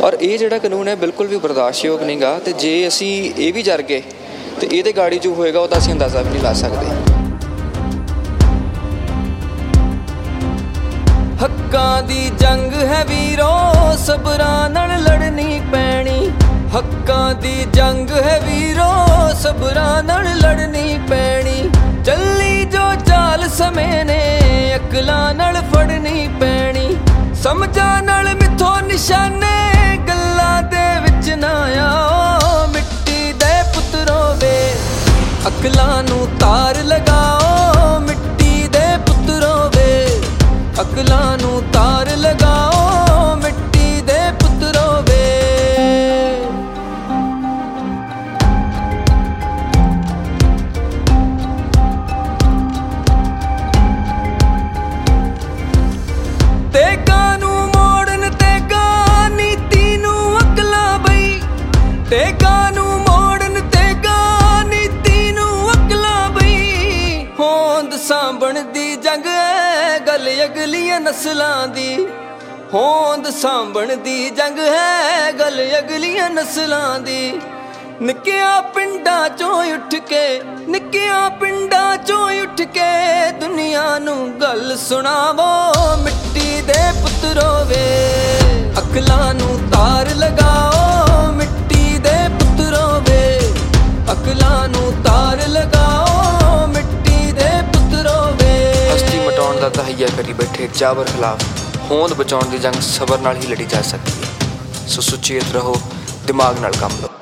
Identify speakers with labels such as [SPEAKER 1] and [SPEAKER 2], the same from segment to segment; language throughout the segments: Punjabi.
[SPEAKER 1] ਔਰ ਇਹ ਜਿਹੜਾ ਕਾਨੂੰਨ ਹੈ ਬਿਲਕੁਲ ਵੀ ਬਰਦਾਸ਼ਤਯੋਗ ਨਹੀਂ ਗਾ। ਤੇ ਜੇ ਅਸੀਂ ਇਹ ਵੀ ਜਰ ਗਏ ਤੇ ਇਹਦੇ ਗਾੜੀ ਜੋ ਹੋਏਗਾ ਉਹਦਾ ਅਸੀਂ ਅੰਦਾਜ਼ਾ ਵੀ ਨਹੀਂ ਲਾ ਸਕਦੇ।
[SPEAKER 2] ਹੱਕਾਂ ਦੀ ਜੰਗ ਹੈ ਵੀਰੋ, ਸਬਰਾਂ ਨਾਲ ਲੜਨੀ ਪੈਣੀ। ਹੱਕਾਂ ਦੀ ਜੰਗ ਹੈ ਵੀਰੋ, ਸਬਰਾਂ ਨਾਲ ਲੜਨੀ ਪੈਣੀ। ਚੱਲੀ ਜੋ ਚਾਲ ਸਮੇਂ ਨੇ, ਅਕਲਾਂ ਨਾਲ ਫੜਨੀ ਪੈਣੀ। ਸਮਝਾਂ ਨਾਲ ਮਿੱਥੋਂ ਨਿਸ਼ਾਨੇ, ਗੱਲਾਂ ਦੇ ਵਿੱਚ ਨਾ ਆਓ। ਮਿੱਟੀ ਦੇ ਪੁੱਤਰੋ ਵੇ, ਅਕਲਾਂ ਨੂੰ ਤਾਰ ਲਗਾਓ। ਮਿੱਟੀ ਦੇ ਪੁੱਤਰੋ ਵੇ, ਅਕਲਾਂ ਨੂੰ ਤਾਰ ਲਗਾਓ। ਮਿੱਟੀ ਦੇ ਪੁੱਤਰੋ ਵੇ। ਤੇਗਾਂ ਨੂੰ ਮੋੜਨ ਤੇਗਾਂ, ਨੀਤੀ ਨੂੰ ਅਕਲਾਂ ਬਈ। ਤੇਗਾਂ ਨੂੰ ਮੋੜਨ ਤੇਗਾਂ, ਨੀਤੀ ਨੂੰ ਅਕਲਾਂ ਬਈ। ਹੋਂਦ ਸਾਂਭਣ ਦੀ ਜੰਗ ਹੈ, ਗੱਲ ਅਗਲੀਆਂ ਨਸਲਾਂ ਦੀ। ਹੋਂਦ ਸਾਂਭਣ ਦੀ ਜੰਗ ਹੈ, ਗੱਲ ਅਗਲੀਆਂ ਨਸਲਾਂ ਦੀ। ਨਿੱਕਿਆਂ ਪਿੰਡਾਂ ਚੋਂ ਉੱਠ ਕੇ, ਨਿੱਕਿਆਂ ਪਿੰਡਾਂ ਚੋਂ ਉੱਠ ਕੇ ਦੁਨੀਆ ਨੂੰ ਗੱਲ ਸੁਣਾਵੋ। ਮਿੱਟੀ ਦੇ ਪੁੱਤਰੋ ਵੇ, ਅਕਲਾਂ ਨੂੰ ਤਾਰ ਲਗਾਓ। ਮਿੱਟੀ ਦੇ ਪੁੱਤਰੋ ਵੇ, ਅਕਲਾਂ ਨੂੰ ਤਾਰ ਲਗਾਓ। ਮਿੱਟੀ ਦੇ ਪੁੱਤਰੋ ਵੇ।
[SPEAKER 1] ਹਸਤੀ ਮਟਾਉਣ ਦਾ ਤਹਈਆ ਕਰੀ ਬੈਠੇ ਜਾਬਰ ਖਿਲਾਫ ਹੋਂਦ ਬਚਾਉਣ ਦੀ ਜੰਗ ਸਬਰ ਨਾਲ ਹੀ ਲੜੀ ਜਾ ਸਕਦੀ ਹੈ। ਸੋ ਸੁਚੇਤ ਰਹੋ, ਦਿਮਾਗ ਨਾਲ ਕੰਮ ਲਓ।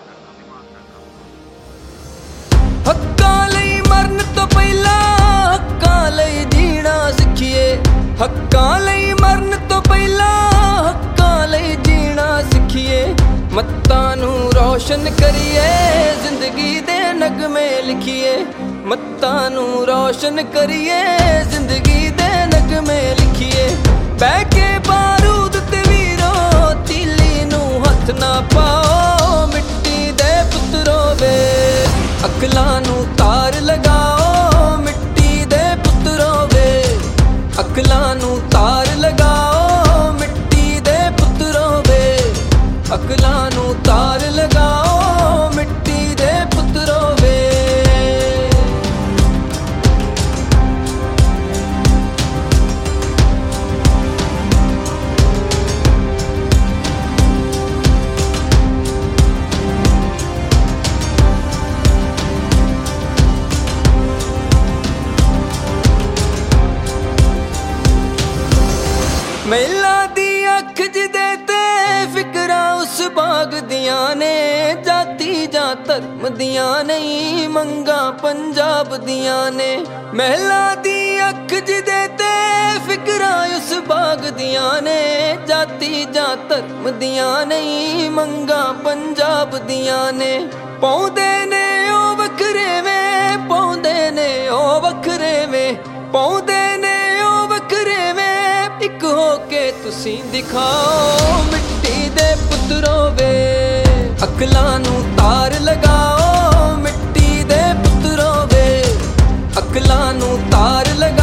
[SPEAKER 2] ਹੱਕਾਂ ਲਈ ਮਰਨ ਤੋਂ ਪਹਿਲਾਂ ਹੱਕਾਂ ਲਈ ਜੀਣਾ ਸਿੱਖੀਏ। ਹੱਕਾਂ ਲਈ ਮਰਨ ਤੋਂ ਪਹਿਲਾਂ ਹੱਕਾਂ ਲਈ ਜੀਣਾ ਸਿੱਖੀਏ। ਮੱਤਾਂ ਨੂੰ ਰੌਸ਼ਨ ਕਰੀਏ, ਜ਼ਿੰਦਗੀ ਦੇ ਨਗਮੇ ਲਿਖੀਏ। ਮੱਤਾਂ ਨੂੰ ਰੌਸ਼ਨ ਕਰੀਏ, ਜ਼ਿੰਦਗੀ ਦੇ ਨਗਮੇ ਲਿਖੀਏ। ਬਹਿ ਕੇ ਬਾਰੂਦ ਤੇ ਵੀਰੋ, ਤੀਲੀ ਨੂੰ ਹੱਥ ਨਾ ਪਾਓ। ਮਿੱਟੀ ਦੇ ਪੁੱਤਰੋ ਵੇ, ਅਕਲਾਂ ਨੂੰ ਤਾਰ ਲਗਾਓ। ਮਿੱਟੀ ਦੇ ਪੁੱਤਰੋ ਵੇ, ਅਕਲਾਂ ਨੂੰ ਤਾਰ ਲਗਾਓ। ਮਿੱਟੀ ਦੇ ਪੁੱਤਰੋ ਵੇ, ਅਕਲਾਂ ਨੂੰ ਤਾਰ ਲਗਾਓ। ਮਿੱਟੀ ਦੇ ਪੁੱਤਰੋ ਵੇ। ਮਹਿਲਾ ਦੀ ਅੱਖ ਜਿਹਦੇ ਤੇ ਫਿਕਰਾਂ ਉਸ ਬਾਗ ਦੀਆਂ ਨੇ। ਜਾਤੀ ਜਾਂ ਧਰਮ ਦੀਆਂ ਨਹੀਂ, ਮੰਗਾਂ ਪੰਜਾਬ ਦੀਆਂ ਨੇ। ਮਹਿਲਾ ਦੀ ਅੱਖ ਜਿਹਦੇ ਤੇ ਫਿਕਰਾਂ ਉਸ ਬਾਗ ਦੀਆਂ ਨੇ। ਜਾਤੀ ਜਾਂ ਧਰਮ ਦੀਆਂ ਨਹੀਂ, ਮੰਗਾਂ ਪੰਜਾਬ ਦੀਆਂ ਨੇ। ਪਾਉਂਦੇ ਨੇ ਉਹ ਵੱਖਰੇਵੇਂ, ਪਾਉਂਦੇ ਨੇ ਉਹ ਵੱਖਰੇਵੇਂ, ਪਾਉਂਦੇ ਨੇ ਉਹ ਵੱਖਰੇਵੇਂ। ਇੱਕ ਹੋ ਕੇ ਤੁਸੀਂ ਦਿਖਾਓ। ਮਿੱਟੀ ਦੇ ਪੁੱਤਰੋ ਵੇ, ਅਕਲਾਂ ਨੂੰ ਤਾਰ ਲਗਾਓ। ਮਿੱਟੀ ਦੇ ਪੁੱਤਰੋ ਵੇ, ਅਕਲਾਂ ਨੂੰ ਤਾਰ ਲਗਾਓ।